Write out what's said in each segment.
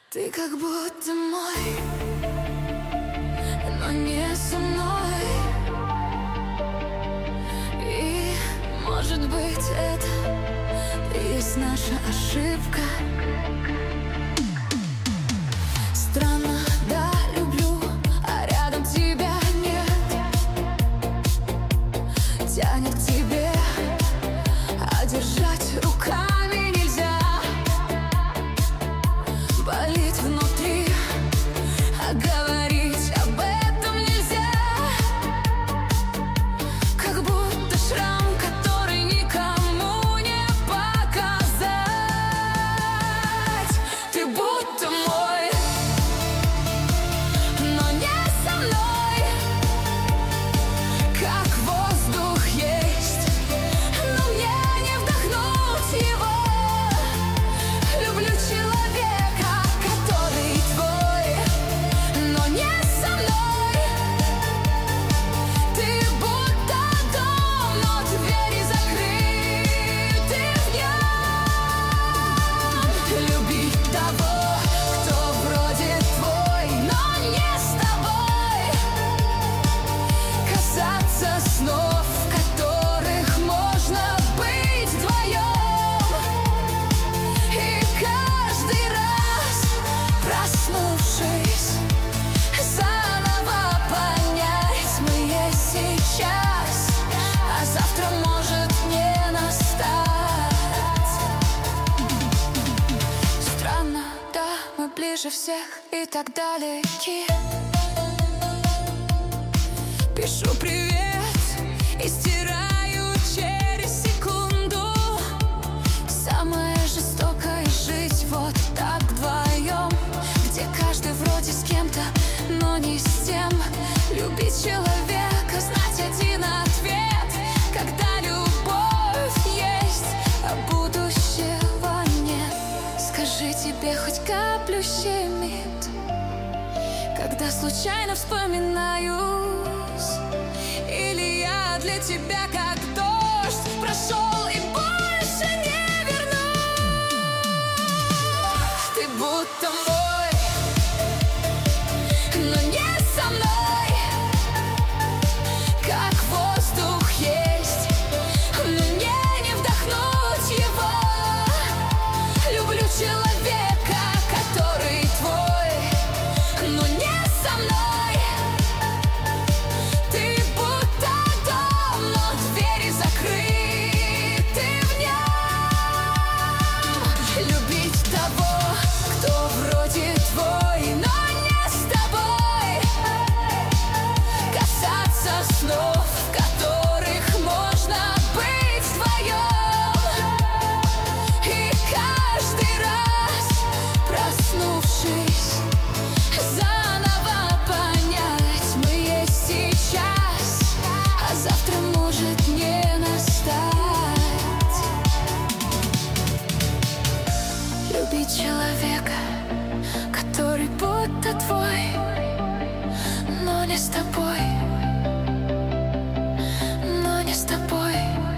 Ты как будто мой, но не со мной. И, может быть, это и есть наша ошибка. Странно, да, люблю, а рядом тебя нет. Тянет к тебе, а держать руками нельзя. Болит внутри, а говорить об этом нельзя. Как будто шрам, который никому не показать. Ты будто мой, но не со мной. Как воздух есть, но мне не вдохнуть его. Люблю человека, который твой, но не со мной. Ты будто дом, но двери закрыты в нем. Любить того, кто вроде твой, но не с тобой. Касаться снов, в которых можно быть вдвоем. И каждый раз, проснувшись, заново понять, мы есть сейчас, а завтра может не настать. Странно, да, мы ближе всех и так далеки. Пишу привет и стираю через секунду. Самое жестокое жить вот так вдвоем, где каждый вроде с кем-то, но не с тем. Любить человека, знать один ответ, когда любовь есть, а будущего нет. Скажи, тебе хоть каплю щемит, когда случайно вспоминаюсь? Или я для тебя как дождь прошел и больше не вернусь? Ты будто мой, но не со мной. Как воздух есть, но мне не вдохнуть его. Люблю человека, который твой, но не со мной. Ты будто дом, но двери закрыты в нем. Любить того, кто вроде твой, но не с тобой. Касаться снов, в которых можно быть вдвоем. И каждый раз, проснувшись, заново понять, мы есть сейчас, а завтра может не настать. Любить человека, который будто твой, но не с тобой, но не с тобой.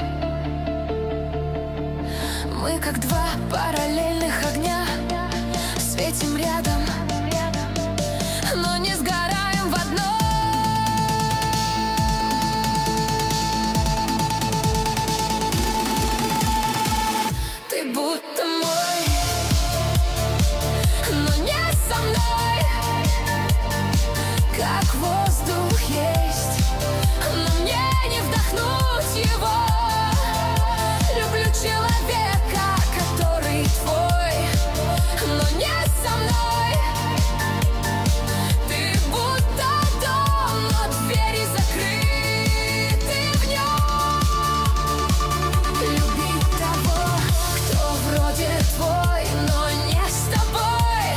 Мы как два параллельных огня, светим рядом, но не сгораем в одном. Ты будто мой, но не со мной. Как воздух есть, но мне не вдохнуть его. Люблю человека, который твой, но не со мной. Ты будто дом, но двери закрыты в нем. Любить того, кто вроде твой, но не с тобой.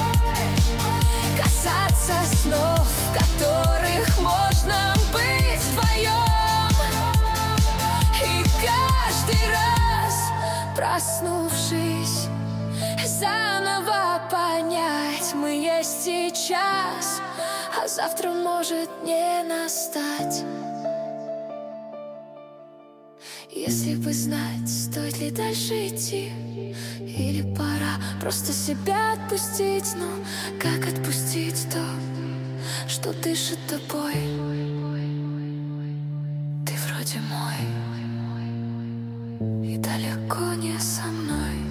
Касаться снов, в которых можно быть вдвоем. И каждый раз, проснувшись, заново понять, мы есть сейчас, а завтра может не настать. Если бы знать, стоит ли дальше идти, или пора просто себя отпустить. Но как отпустить то, что дышит тобой? Ты вроде мой и далеко не со мной.